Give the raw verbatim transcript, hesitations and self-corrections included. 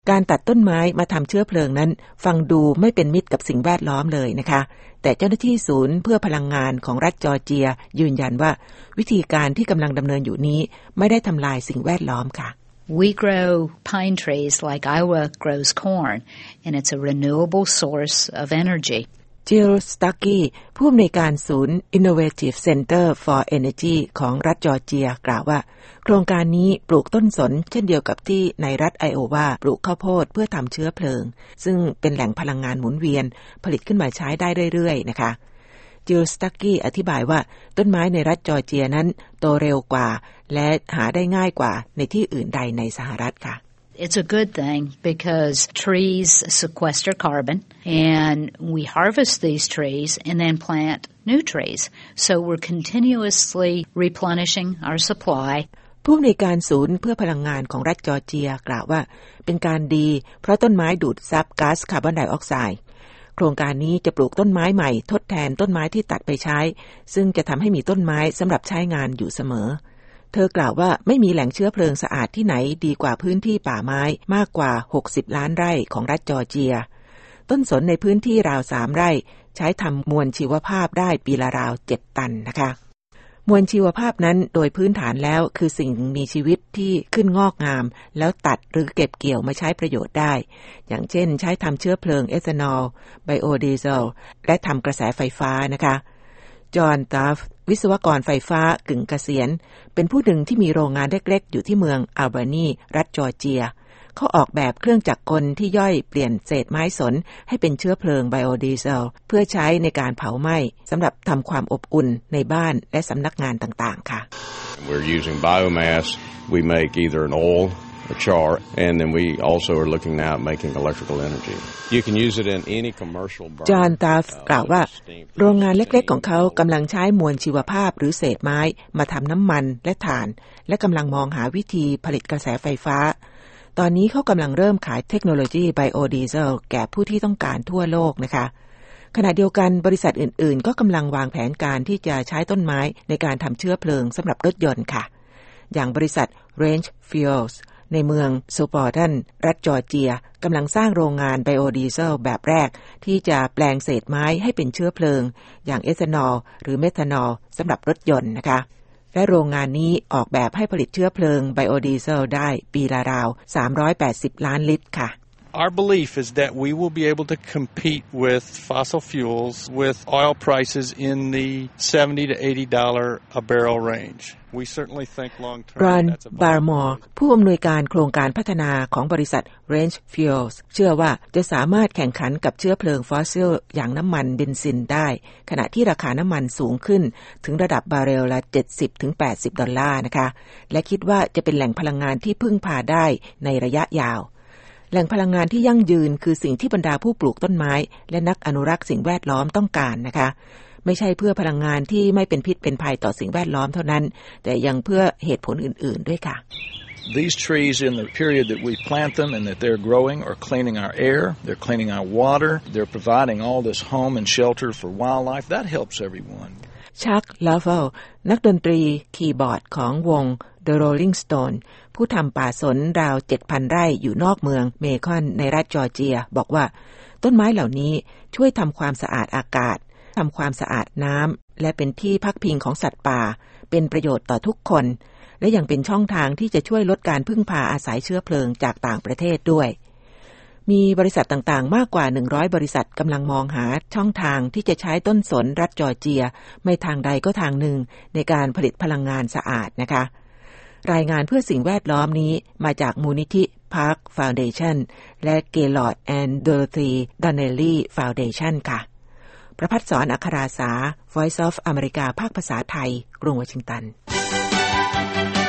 การตัดต้นไม้มาทำเชื้อเพลิงนั้นฟังดูไม่เป็นมิตรกับสิ่งแวดล้อมเลยนะคะแต่เจ้าหน้าที่ศูนย์เพื่อพลังงานของรัฐจอร์เจียยืนยันว่าวิธีการที่กำลังดำเนินอยู่นี้ไม่ได้ทำลายสิ่งแวดล้อมค่ะ We grow pine trees like Iowa grows corn, and it's a renewable source of energy. Jill Stuckey ผู้อำนวยการศูนย์ Innovative Center for Energy ของรัฐจอร์เจียกล่าวว่าโครงการนี้ปลูกต้นสนเช่นเดียวกับที่ในรัฐไอโอวาปลูกข้าวโพดเพื่อทำเชื้อเพลิงซึ่งเป็นแหล่งพลังงานหมุนเวียนผลิตขึ้นมาใช้ได้เรื่อยๆนะคะ Jill Stuckey อธิบายว่าต้นไม้ในรัฐจอร์เจียนั้นโตเร็วกว่าและหาได้ง่ายกว่าในที่อื่นใดในสหรัฐค่ะ It's a good thing because trees sequester carbon and we harvest these trees and then plant new trees. So we're continuously replenishing our supply. ผู้อำนวยการศูนย์เพื่อพลังงานของรัฐจอร์เจียกล่าวว่าเป็นการดีเพราะต้นไม้ดูดซับก๊าซคาร์บอนไดออกไซด์โครงการนี้จะปลูกต้นไม้ใหม่ทดแทนต้นไม้ที่ตัดไปใช้ซึ่งจะทำให้มีต้นไม้สำหรับใช้งานอยู่เสมอเธอกล่าวว่าไม่มีแหล่งเชื้อเพลิงสะอาดที่ไหนดีกว่าพื้นที่ป่าไม้มากกว่าหกสิบล้านไร่ของรัฐจอร์เจียต้นสนในพื้นที่ราวสามไร่ใช้ทำมวลชีวภาพได้ปีละราวเจ็ดตันนะคะมวลชีวภาพนั้นโดยพื้นฐานแล้วคือสิ่งมีชีวิตที่ขึ้นงอกงามแล้วตัดหรือเก็บเกี่ยวมาใช้ประโยชน์ได้อย่างเช่นใช้ทำเชื้อเพลิงเอทานอลไบโอดีเซลและทำกระแสไฟฟ้านะคะจอห์นตัฟวิศวกรไฟฟ้ากึ่งเกษียณเป็นผู้หนึ่งที่มีโรงงานเล็กๆอยู่ที่เมืองอัลบานีรัฐจอร์เจียเขาออกแบบเครื่องจักรกลที่ย่อยเปลี่ยนเศษไม้สนให้เป็นเชื้อเพลิงไบโอดีเซลเพื่อใช้ในการเผาไหม้สำหรับทำความอบอุ่นในบ้านและสำนักงานต่างๆค่ะ We're using biomass. We make either an oil or char, and then we also are looking now at making electrical energy. You can use it in any commercial burn. จอห์นตัฟกล่าวว่าโรงงานเล็กๆของเขากำลังใช้มวลชีวภาพหรือเศษไม้มาทำน้ำมันและถ่านและกำลังมองหาวิธีผลิตกระแสไฟฟ้าตอนนี้เขากำลังเริ่มขายเทคโนโลยีไบโอดีเซลแก่ผู้ที่ต้องการทั่วโลกนะคะขณะเดียวกันบริษัทอื่นๆก็กำลังวางแผนการที่จะใช้ต้นไม้ในการทำเชื้อเพลิงสำหรับรถยนต์ค่ะอย่างบริษัท Range Fuels ในเมืองโซปอร์ตันรัฐจอร์เจียกำลังสร้างโรงงานไบโอดีเซลแบบแรกที่จะแปลงเศษไม้ให้เป็นเชื้อเพลิงอย่างเอทานอลหรือเมทานอลสำหรับรถยนต์นะคะและโรงงานนี้ออกแบบให้ผลิตเชื้อเพลิงไบโอดีเซลได้ปีละราวสามร้อยแปดสิบล้านลิตรค่ะ Our belief is that we will be able to compete with fossil fuels with oil prices in the seventy to eighty dollars a barrel range. We certainly think long term that's a Barmore ผู้อำนวยการโครงการพัฒนาของบริษัท Range Fuels เชื่อว่าจะสามารถแข่งขันกับเชื้อเพลิงฟอสซิลอย่างน้ำมันเบนซินได้ขณะที่ราคาน้ำมันสูงขึ้นถึงระดับบาร์เรลละ เจ็ดสิบถึงแปดสิบ ดอลลาร์นะคะและคิดว่าจะเป็นแหล่งพลังงานที่พึ่งพาได้ในระยะยาวแหล่งพลังงานที่ยั่งยืนคือสิ่งที่บรรดาผู้ปลูกต้นไม้และนักอนุรักษ์สิ่งแวดล้อมต้องการนะคะไม่ใช่เพื่อพลังงานที่ไม่เป็นพิษเป็นภัยต่อสิ่งแวดล้อมเท่านั้นแต่ยังเพื่อเหตุผลอื่นๆด้วยค่ะ These trees in the period that we plant them and that they're growing are cleaning our air, they're cleaning our water, they're providing all this home and shelter for wildlife. That helps everyone. Chuck Lovell นักดนตรีคีย์บอร์ดของวง The Rolling Stone ผู้ทำป่าสนราว เจ็ดพัน ไร่อยู่นอกเมืองเมคอนในรัฐจอร์เจียบอกว่าต้นไม้เหล่านี้ช่วยทำความสะอาดอากาศทำความสะอาดน้ำและเป็นที่พักพิงของสัตว์ป่าเป็นประโยชน์ต่อทุกคนและยังเป็นช่องทางที่จะช่วยลดการพึ่งพาอาศัยเชื้อเพลิงจากต่างประเทศด้วยมีบริษัทต่างๆมากกว่าหนึ่งร้อยบริษัทกำลังมองหาช่องทางที่จะใช้ต้นสนรัฐจอร์เจียไม่ทางใดก็ทางหนึ่งในการผลิตพลังงานสะอาดนะคะรายงานเพื่อสิ่งแวดล้อมนี้มาจากมูลนิธิ Park Foundation และ Gaylord and Dorothy Donnelly Foundation ค่ะประภัสสร อัคราสา Voice of America ภาคภาษาไทยกรุงวอชิงตัน